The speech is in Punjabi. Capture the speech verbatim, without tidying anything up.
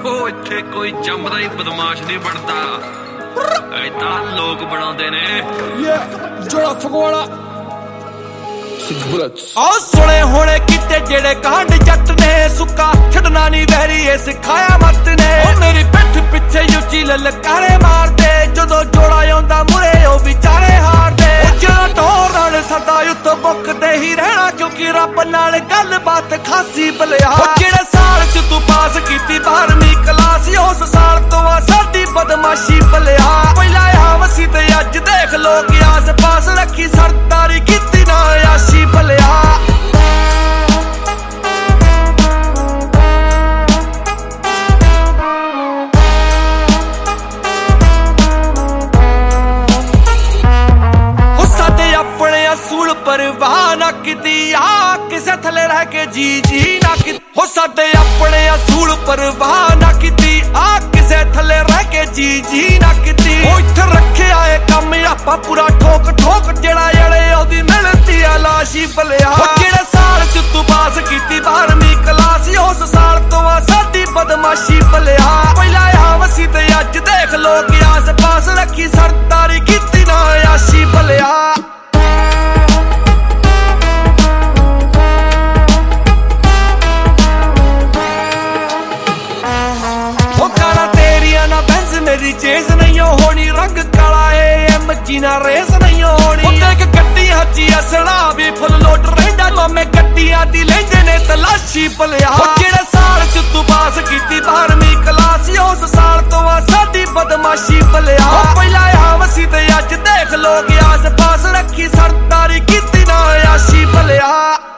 ਉਹ ਇੱਥੇ ਕੋਈ ਜੰਮਦਾ ਹੀ ਬਦਮਾਸ਼ ਨਹੀਂ ਬਣਦਾ, ਐਦਾਂ ਲੋਕ ਬਣਾਉਂਦੇ ਨੇ। ਜੋੜਾ ਫਗਵਾੜਾ ਆ ਸੁਣੇ ਹੋਣੇ ਕਿਤੇ ਜਿਹੜੇ ਕਾਂਡ ਜੱਟ ਨੇ, ਸੁੱਕਾ ਛੱਡਣਾ ਨਹੀਂ ਵੈਰੀ ਇਹ ਸਿਖਾਇਆ ਮੱਤ ਨੇ। ਉਹ ਮੇਰੀ ਪਿੱਠ ਪਿੱਛੇ ਉੱਚੀ ਲਲਕਾਰੇ ਮਾਰਦੇ, ਜਦੋਂ ਜੋੜਾ ਆਉਂਦਾ ਮੁਰੇ ਉਹ ਵਿਚਾਰੇ ਹਾਰਦੇ। ਉਹ ਜਿਹੜਾ ਟੋਰ ਨਾਲ ਸਦਾ ਉੱਤੋਂ ਮੁੱਕਦੇ ਹੀ ਰਹਿਣਾ, ਕਿਉਂਕਿ ਰੱਬ ਨਾਲ ਗੱਲਬਾਤ ਖਾਸੀ ਬਲਿਆ। ਉਹ ਜਿਹੜੇ ਸਾਲ ਚ ਤੂੰ ਪਾਸ ਕੀਤੀ ਬਾਰਵੀਂ ਕਲਾਸ, ਉਸ ਸਾਲ ਤੋਂ ਆ ਸਾਡੀ ਬਦਮਾਸ਼ੀ ਬਲਿਆ। ਪਹਿਲਾਂ ਆ ਵਸੀ ਤੇ ਅੱਜ ਦੇਖ ਲੋ ਕਿ ਆਸ ਪਾਸ ਰੱਖੀ ਸਰਦਾਰੀ ਕੀਤੀ ਨਾ ਆਸ਼ੀ ਬਲਿਆ। ਉਹ ਸਾਡੇ ਆਪਣੇ ਅਸੂਲ ਪਰਵਾਹ ਨਾ ਕੀਤੀ, ਆ ਕਿਸੇ ਥੱਲੇ ਰਹਿ ਕੇ ਜੀ ਜੀ ਨਾ ਕੀਤੀ। ਹੋ ਸਾਡੇ ਆਪਣੇ ਅਸੂਲ ਪਰਵਾਹ ਨਾ ਕੀਤੀ, ਆ ਕਿਸੇ ਥੱਲੇ ਰਹਿ ਕੇ ਜੀ ਜੀ ਨਾ ਕੀਤੀ। ਉਹ ਇੱਥੇ ਰੱਖਿਆ ਏ ਕੰਮ ਆਪਾਂ ਪੂਰਾ ਠੋਕ ਠੋਕ, ਜਿਹੜਾ ਜਿਹੜੇ ਉਹਦੀ ਮਿਲਦੀ ਆ ਲਾਸ਼ੀ ਬਲਿਆ। ਉਹ ਜਿਹੜੇ ਸਾਲ ਚ ਤੂੰ ਪਾਸ ਕੀਤੀ ਬਾਰਵੀਂ ਕਲਾਸ, ਉਸ ਸਾਲ ਤੋਂ ਆ ਸਾਡੀ ਬਦਮਾਸ਼ੀ ਬਲਿਆ। ਪਹਿਲਾਂ ਆ ਵਸੀ ਤੇ ਅੱਜ ਦੇਖ ਲੋ ਕਿ ਆਸ ਪਾਸ ਰੱਖੀ ਸਰਦਾਰੀ ਕੀਤੀ ਨਾ ਆਸ਼ੀ ਬਲਿਆ। ਮੇਰੀ ਚੇਜ਼ ਨਹੀਂ ਹੋਣੀ, ਰੰਗ ਕਾਲਾ ਏ ਐਮ ਜੀ ਨਾ ਰੇਸ ਨਹੀਂ ਹੋਣੀ। ਉਹ ਦੇਖ ਗੱਡੀਆਂ ਚ ਅਸਲਾ ਵੀ ਫੁੱਲ ਲੋਟ ਰਹਿੰਦਾ, ਮਾਮੇ ਗੱਡੀਆਂ ਦੀ ਲੈਂਦੇ ਨੇ ਤਲਾਸ਼ੀ ਬਲਿਆ। ਉਹ ਜਿਹੜੇ ਸਾਲ ਚ ਤੂੰ ਪਾਸ ਕੀਤੀ ਬਾਰਵੀਂ ਕਲਾਸ, ਉਸ ਸਾਲ ਤੋਂ ਆ ਸਾਡੀ ਬਦਮਾਸ਼ੀ ਬਲਿਆ। ਉਹ ਪਹਿਲਾਂ ਆ ਵਸੀ ਤੇ ਅੱਜ ਦੇਖ ਲੋ ਕਿ ਆਸ ਪਾਸ ਰੱਖੀ ਸਰਦਾਰੀ ਕੀਤੀ ਨਾ ਆਸ਼ੀ ਬਲਿਆ।